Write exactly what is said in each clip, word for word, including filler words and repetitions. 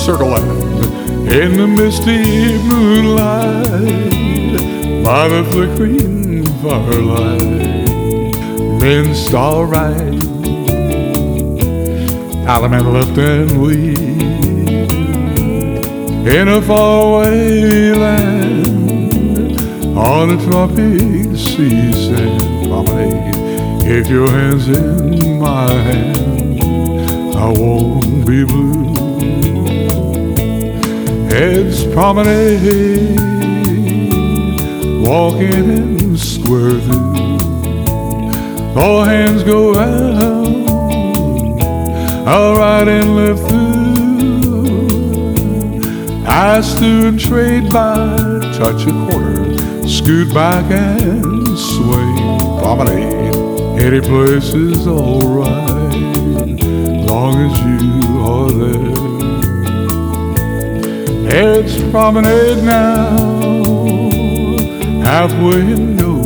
Circle Land, in the misty moonlight, by the flickering firelight, men starlight, Allemande left and we, in a faraway land, on a tropic sea sand promenade. If your hand's in my hand, I won't be blue. Heads promenade, walking in square through. All hands go round, all right and left through. Pass through and trade by, touch a quarter, scoot back and swing. Promenade, any place is alright, long as you are there. Heads promenade now, halfway and go.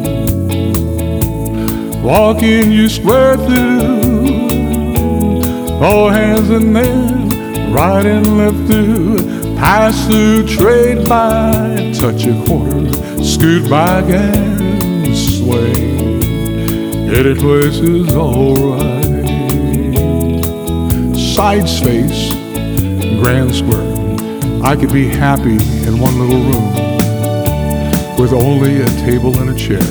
Walking you square through, all hands and then right and left through. Pass through, trade by, touch a quarter, scoot back and swing. Any place is alright. Side space, grand square. I could be happy in one little room with only a table and a chair.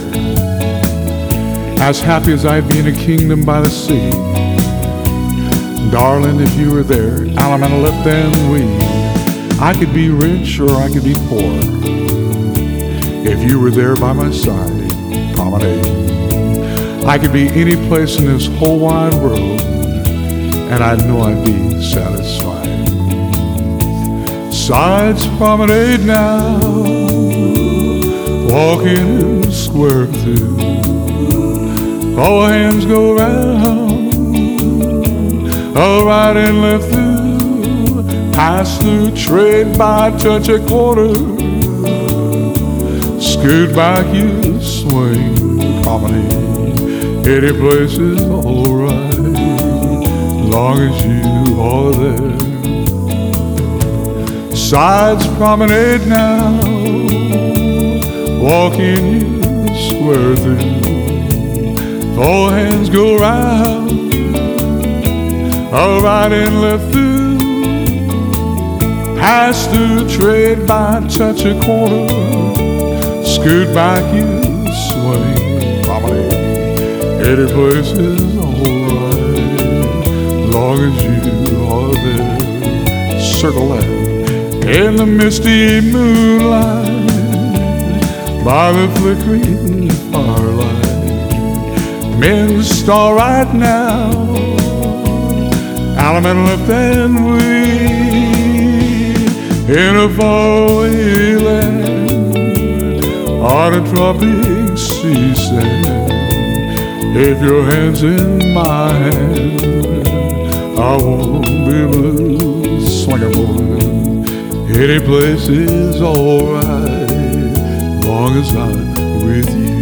As happy as I'd be in a kingdom by the sea. Darling, if you were there, Allemande left and we, I could be rich or I could be poor. If you were there by my side, promenade. I could be any place in this whole wide world, and I know I'd be satisfied. Sides promenade now, walking in square through. All hands go round, all right and left through. Pass through, trade by, touch a quarter, scoot back, you swing. Promenade, any place is alright, long as you are there. Sides promenade now, walking you square through. All hands go round, all right and left through. Pass through, trade by, touch a corner, scoot back, you swing. Promenade, any place is alright, long as you are there. Circle Land, in the misty moonlight, by the flickering firelight, men starlight now, Allemande left and we, in a faraway land, on a tropic sea sand. If your hand's in my hand, I won't be blue. Swing it, boy. Any place is alright, long as I'm with you.